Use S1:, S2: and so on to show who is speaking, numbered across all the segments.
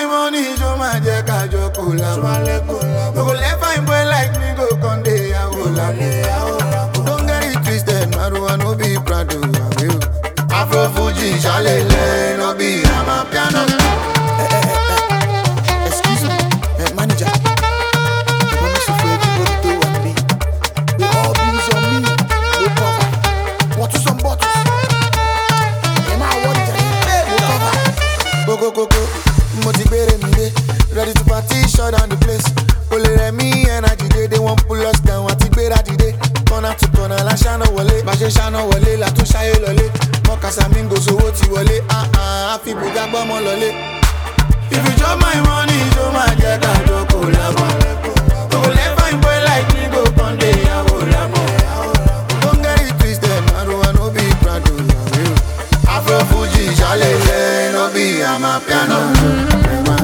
S1: my money, show my jack, I just pull up. No go let fine boy like me go Conde, I will have. Don't get it twisted, Maruan no be proud of you. Afro Fuji, Shalele, no be, I'm a piano.
S2: Excuse me, manager. You promise to for everybody to one me. They all bills on me, no cover. Bottles on bottles. Am I worried? No cover.
S1: Go, motivate me, ready to party, shut down the place. Only me energy day, they won't pull us down. What it better today? Corner to corner, la shano wale, baje shano wale, la tu shaye lole. Moka samingo so woti wale, afi buga bomo lole. If you drop my money, show my jack, I don't go love. Go let fine boy like me go Conde, I will love. Don't get it twisted, I don't no be proud of you. Afro Fuji, Shalele, no be, I'm a piano.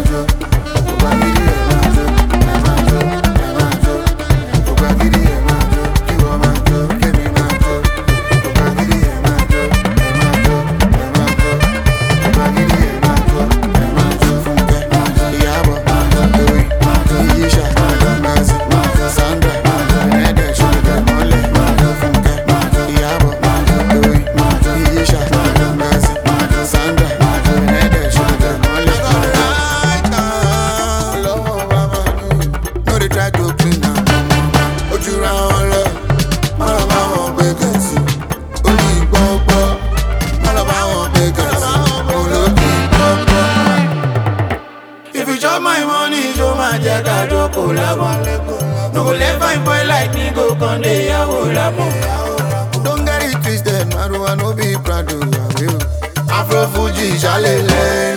S1: My money, show my jack, I don't collab. No go let fine boy like me go Conde, I will love. Don't get it twisted, Maruan no be proud of you. Afro Fuji, Shalele.